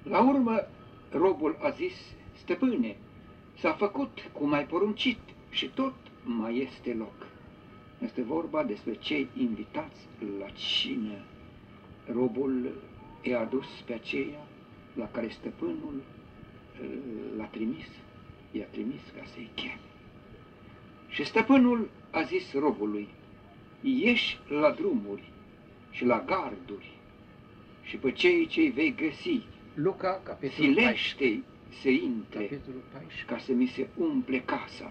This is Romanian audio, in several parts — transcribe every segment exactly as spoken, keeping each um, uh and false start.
La urmă, robul a zis: stăpâne, s-a făcut cum ai poruncit și tot mai este loc. Este vorba despre cei invitați la cină. Robul i-a adus pe aceea la care stăpânul l-a trimis, i-a trimis ca să-i cheme. Și stăpânul a zis robului: ieși la drumuri și la garduri și pe cei ce-i vei găsi, Luca, capitolul silește-i să intre, capitolul paisprezece. ca să mi se umple casa.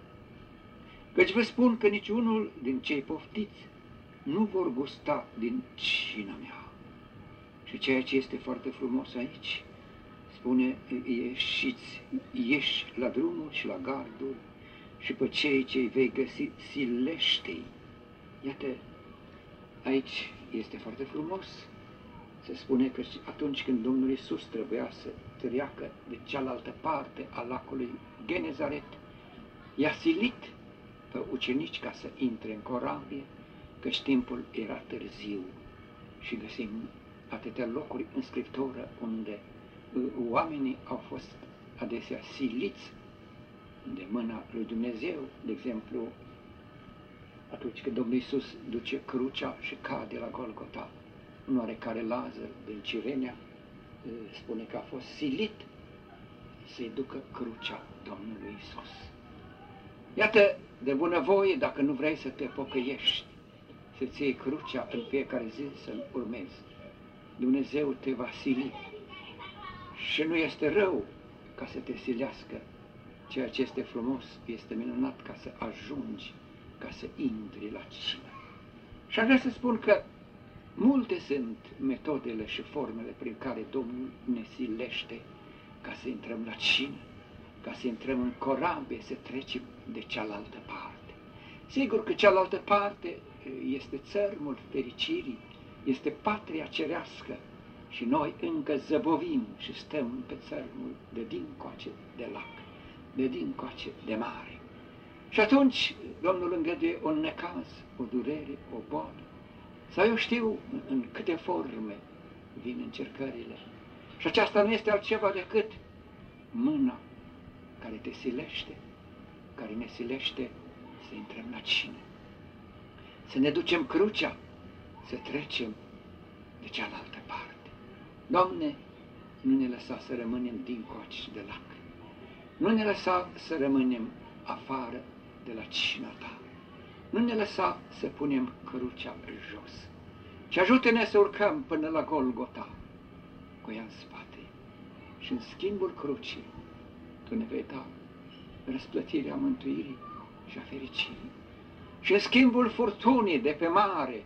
Căci vă spun că niciunul din cei poftiți nu vor gusta din cina mea. Și ceea ce este foarte frumos aici, spune: ieșiți, ieși la drumuri și la garduri și pe cei ce-i vei găsi, silește-i. Iată, aici este foarte frumos. Se spune că atunci când Domnul Iisus trebuia să treacă de cealaltă parte a lacului Genezaret, i-a silit pe ucenici ca să intre în corabie, căci timpul era târziu. Și găsim atâtea locuri în Scriptură unde oamenii au fost adesea siliți de mâna lui Dumnezeu. De exemplu, atunci când Domnul Iisus duce crucea și cade la Golgota, un oarecare Lazar din Cirenea spune că a fost silit să-i ducă crucea Domnului Iisus. Iată, de bunăvoie, dacă nu vrei să te pocăiești, să-ți iei crucea în fiecare zi să-L urmezi, Dumnezeu te va sili. Și nu este rău ca să te silească. Ceea ce este frumos, este minunat ca să ajungi, ca să intri la cină. Și aș vrea să spun că multe sunt metodele și formele prin care Domnul ne silește ca să intrăm la cină, ca să intrăm în corabie, să trecem de cealaltă parte. Sigur că cealaltă parte este țărmul fericirii, este patria cerească și noi încă zăbovim și stăm pe țărmul de dincoace de lac, de dincoace de mare. Și atunci Domnul îngăduie un necaz, o durere, o boală, sau eu știu în câte forme vin încercările. Și aceasta nu este altceva decât mâna care te silește, care ne silește să intrăm la cină, să ne ducem crucea, să trecem de cealaltă parte. Doamne, nu ne lăsa să rămânem dincoace de lac, nu ne lăsa să rămânem afară de la cina Ta, nu ne lăsa să punem crucea jos, ci ajută-ne să urcăm până la Golgota cu ea în spate. Și în schimbul crucii Tu ne vei da răsplătirea mântuirii și a fericirii. Și în schimbul furtunii de pe mare,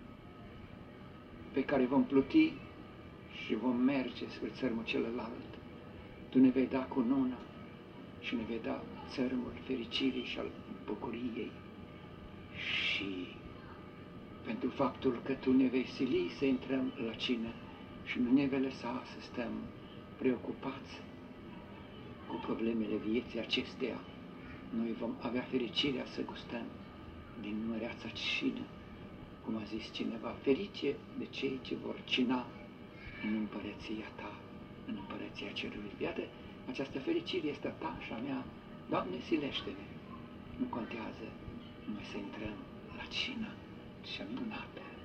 pe care vom pluti și vom merge spre țărmul celălalt, Tu ne vei da cununa și ne vei da țărmul fericirii și al bucuriei. Și pentru faptul că Tu ne vei sili să intrăm la cină și nu ne vei lăsa să stăm preocupați cu problemele vieții acesteia, noi vom avea fericirea să gustăm din măreața cină, cum a zis cineva: ferice de cei ce vor cina în împărăția Ta, în împărăția cerului. Iată, această fericire este a Ta și a mea. Doamne, silește-ne! Nu contează, noi să intrăm la cină cea minunată.